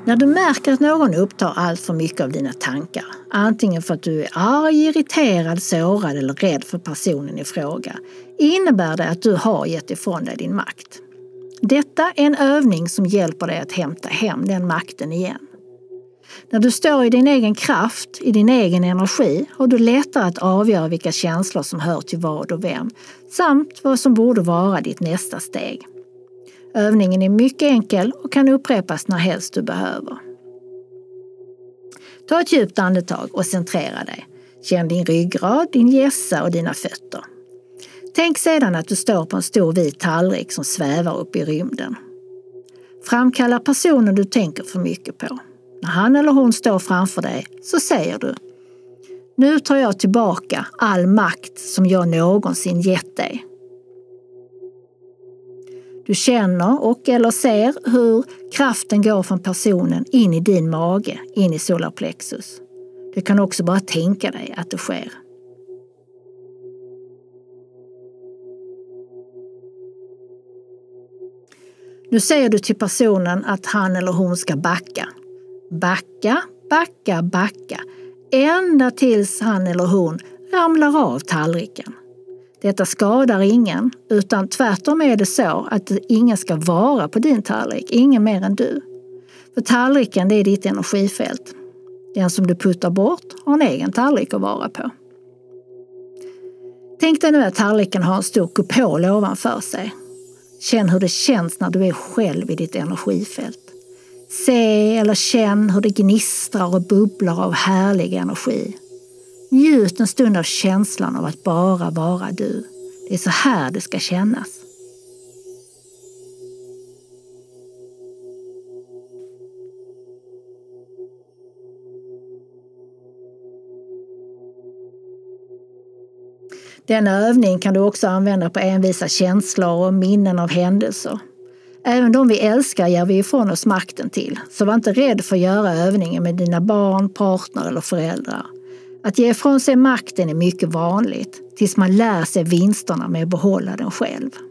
När du märker att någon upptar allt för mycket av dina tankar, antingen för att du är arg, irriterad, sårad eller rädd för personen i fråga, innebär det att du har gett ifrån dig din makt. Detta är en övning som hjälper dig att hämta hem den makten igen. När du står i din egen kraft, i din egen energi, har du lättare att avgöra vilka känslor som hör till vad och vem, samt vad som borde vara ditt nästa steg. Övningen är mycket enkel och kan upprepas när helst du behöver. Ta ett djupt andetag och centrera dig. Känn din ryggrad, din hjässa och dina fötter. Tänk sedan att du står på en stor vit tallrik som svävar upp i rymden. Framkalla personen du tänker för mycket på. När han eller hon står framför dig så säger du: nu tar jag tillbaka all makt som jag någonsin gett dig. Du känner och eller ser hur kraften går från personen in i din mage, in i solarplexus. Du kan också bara tänka dig att det sker. Nu säger du till personen att han eller hon ska backa. Backa, backa, backa. Ända tills han eller hon ramlar av tallriken. Detta skadar ingen, utan tvärtom är det så att ingen ska vara på din tallrik, ingen mer än du. För tallriken, det är ditt energifält. Den som du puttar bort har en egen tallrik att vara på. Tänk dig nu att tallriken har en stor kupol ovanför sig. Känn hur det känns när du är själv i ditt energifält. Se eller känn hur det gnistrar och bubblar av härlig energi. Njut en stund av känslan av att bara vara du. Det är så här det ska kännas. Denna övning kan du också använda på envisa känslor och minnen av händelser. Även de vi älskar ger vi ifrån oss makten till, så var inte rädd för att göra övningen med dina barn, partner eller föräldrar. Att ge ifrån sig makten är mycket vanligt, tills man lär sig vinsterna med att behålla den själv.